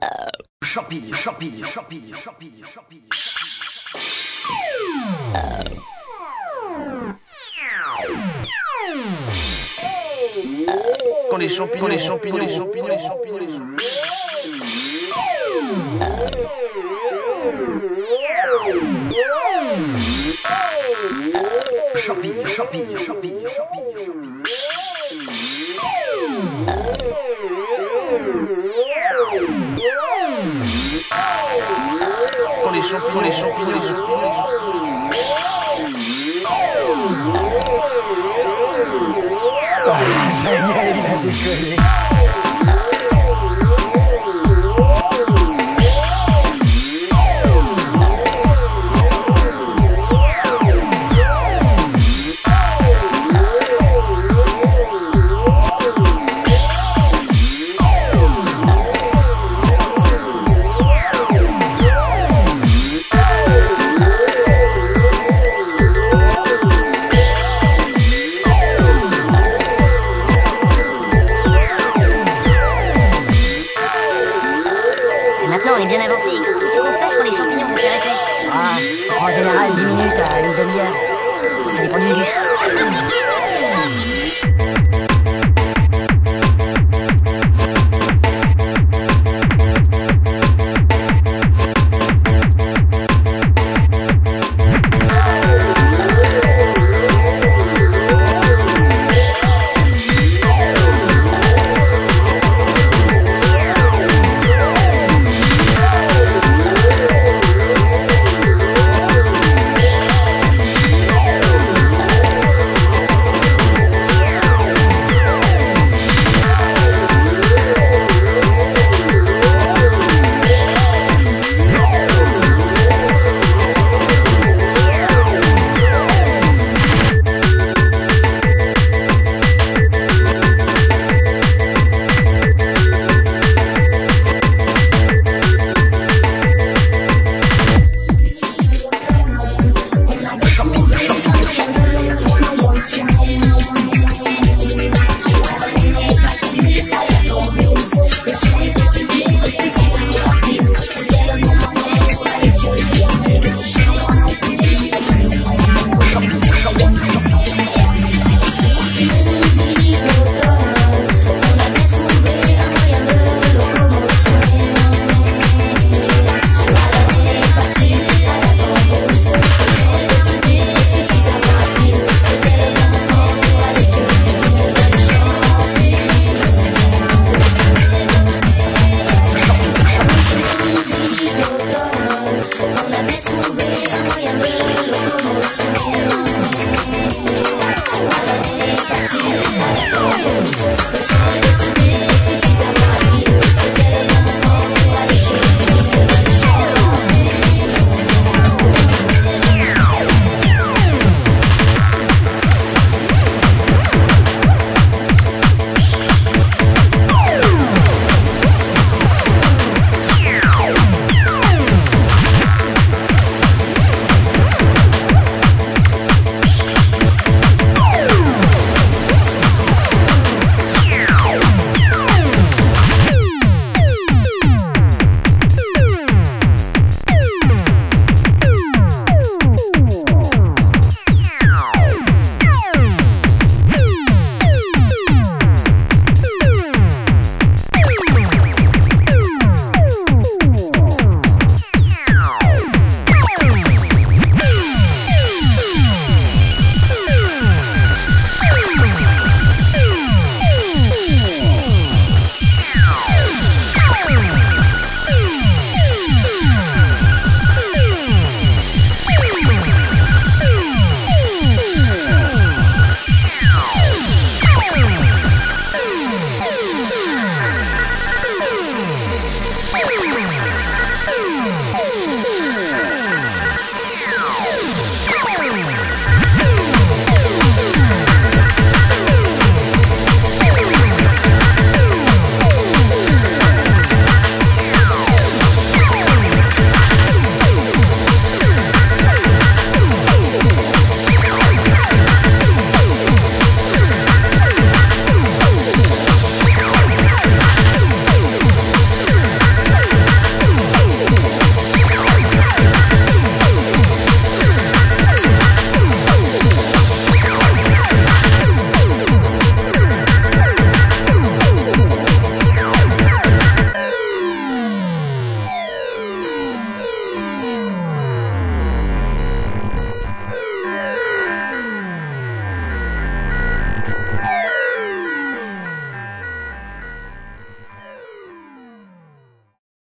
Champignon, champignon, champignon, champignon, champignon. Quand les champignons, les champignons, les champignons, les champignons, les champignons. Champignon, champignon, champignon, champignon, champignon. Quand les champignons, les champignons, les champignons, les champignons. Ah, ça y est, il a décollé. Maintenant, on est bien avancé. Faut qu'on sache quand les champignons vont faire effet. Ah, ça prend en général 10 minutes à une demi-heure. Ça dépend du gus.